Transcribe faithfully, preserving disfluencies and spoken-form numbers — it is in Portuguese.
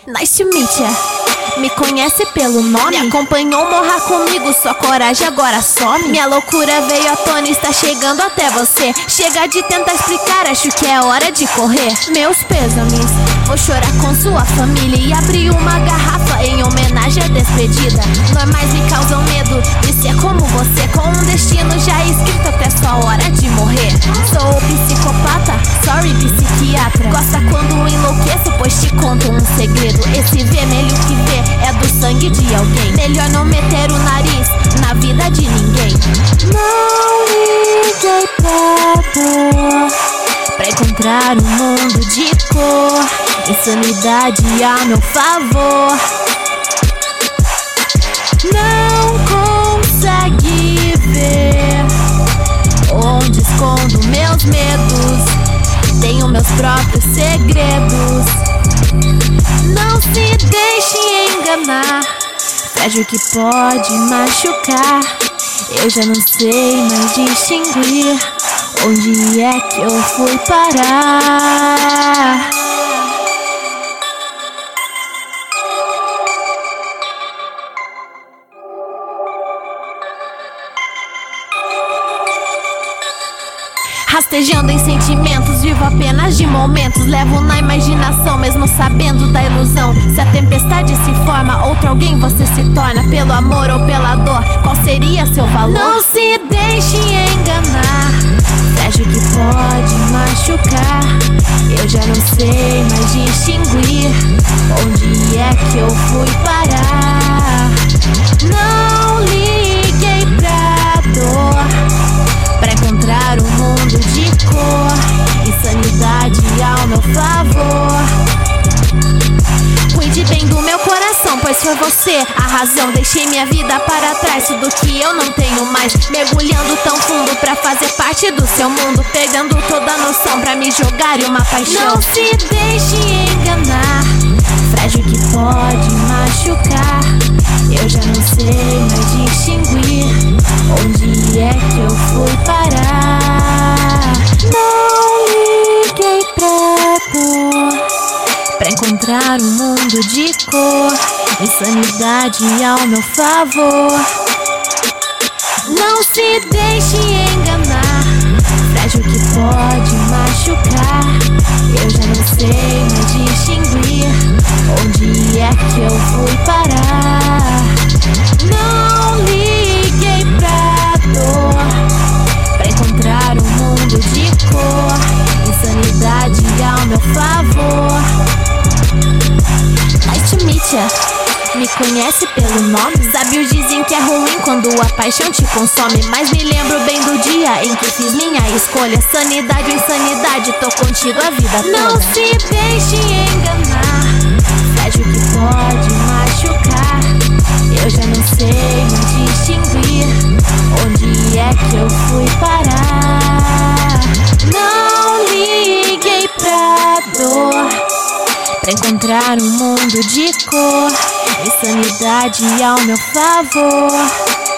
Nice to meet ya. Me conhece pelo nome? Me acompanhou morrar comigo, sua coragem agora some. Minha loucura veio à tona e está chegando até você. Chega de tentar explicar, acho que é hora de correr. Meus pêsames, vou chorar com sua família e abrir uma garrafa em homenagem à despedida. Normais me causam medo de ser como você, com um destino já escrito até sua hora de morrer. Sou psicopata, sorry psiquiatra. Gosta quando enlouqueço, pois te conto um segredo. Esse vermelho que vê é do sangue de alguém. Melhor não meter o nariz na vida de ninguém. Não liguei pra dor, pra encontrar um mundo de cor, insanidade a meu favor. Não consegue ver onde escondo meus medos, tenho meus próprios segredos. Não se deixe enganar, frágil que pode machucar. Eu já não sei mais distinguir onde é que eu fui parar. Rastejando em sentimentos, vivo apenas de momentos. Levo na imaginação, mesmo sabendo da ilusão. Se a tempestade se forma, outro alguém você se torna. Pelo amor ou pela dor, qual seria seu valor? Não se deixe enganar, frágil que pode machucar. Eu já não sei mais distinguir onde é que eu fui parar. Não liguei pra dor, pra encontrar um mundo de cor, insanidade ao meu favor. Cuide bem do meu coração, pois foi você a razão. Deixei minha vida para trás, tudo que eu não tenho mais. Mergulhando tão fundo pra fazer parte do seu mundo, perdendo toda a noção pra me jogar em uma paixão. Não se deixe enganar, frágil que pode machucar. Eu já não sei mais distinguir onde é que eu fui parar. Não liguei pra dor, pra encontrar um mundo de cor, insanidade ao meu favor. Não se deixe enganar, frágil que pode machucar. Eu já não sei mais distinguir onde é que eu fui parar. Não liguei pra dor, pra encontrar um mundo de cor, insanidade ao meu favor. Nice to meet ya. Me conhece pelo nome? Sábios dizem que é ruim quando a paixão te consome, mas me lembro bem do dia em que fiz minha escolha. Sanidade ou insanidade, tô contigo a vida toda. Não se deixe enganar, frágil que pode machucar. Eu já não sei mais distinguir onde é que eu fui parar. Não liguei pra dor, pra encontrar um mundo de cor, insanidade ao meu favor.